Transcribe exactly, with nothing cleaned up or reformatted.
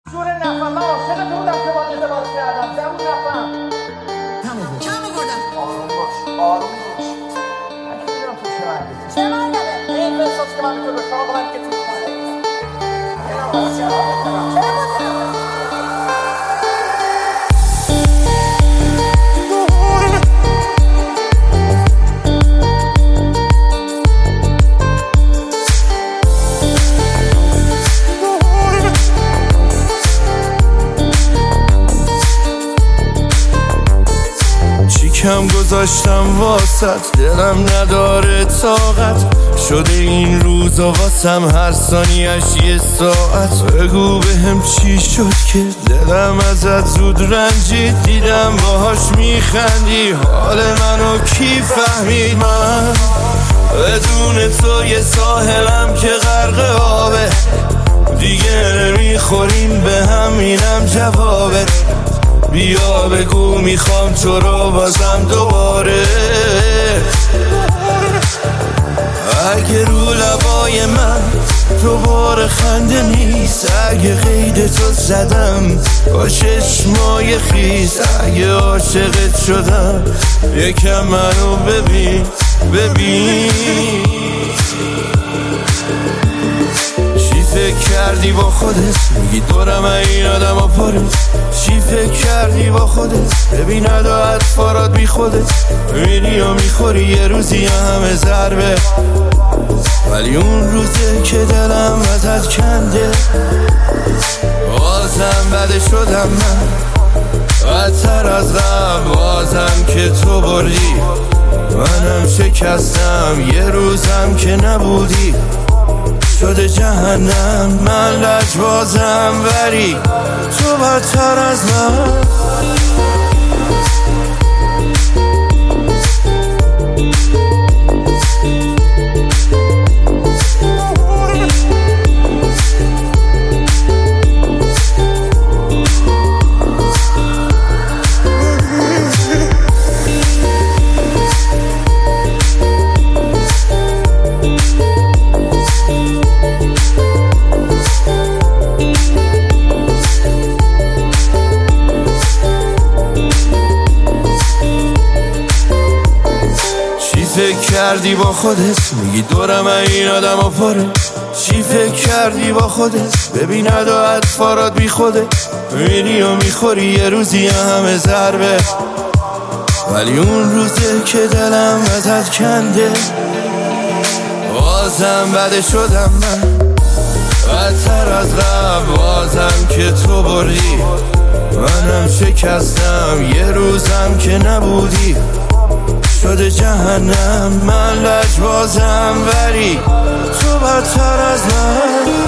جور نفهم من عاشق تو بودم که باید ازدواج کردم. زبون نفهم کم آوردم کم آوردم آروم باش آروم باش. من که میدونم تو چه مرگی چه مرگمه؟ این احساس که من تو داشتم آقا من که تو خانه یه نمازی چرا بکنم چرا بکنم؟ کم گذاشتم واسط دلم نداره طاقت شده این روزا واسم هر ثانیش یه ساعت. بگو بهم چی شد که دلم ازت زود رنجید، دیدم باهاش میخندی حال منو کی فهمید. من بدون تو یه ساحلم که غرق آبه، دیگه نمیخوریم به هم اینم جوابت. بیا بگو میخوام تو رو بازم دوباره. اگه رو لبای من دوباره خنده نیست، اگه قید تو زدم با چشمای خیس، اگه عاشقت شدم یکم منو ببین ببین. چی فکر کردی با خودت میگی دورم این آدم ها پاره؟ چی فکر کردی با خودت ببین ادا اطفارات بی خودت میری و میخوری یه روزی همه ضربه. ولی اون روزه که دلم ازت کنده بازم بده شدم من بدتر از قبل. بازم که تو بردی منم شکستم، یه روزم که نبودی شده جهنم. من لجبازم ولی تو بدتر از من. فکر کردی با خودت میگی دورم این آدم ها پاره؟ چی فکر کردی با خودت ببین ادا اطفارات بی خودت میری و میخوری یه روزی همه ضربه. ولی اون روزه که دلم ازت کنده بازم بده شدم من بدتر از قبل. بازم که تو بردی منم شکستم، یه روزم که نبودی شده جهنم. من لجبازم ولی تو بدتر از من.